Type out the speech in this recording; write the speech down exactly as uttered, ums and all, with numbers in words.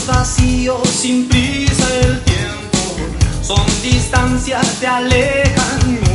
vacío, sin prisa el tiempo, son distancias, te alejan.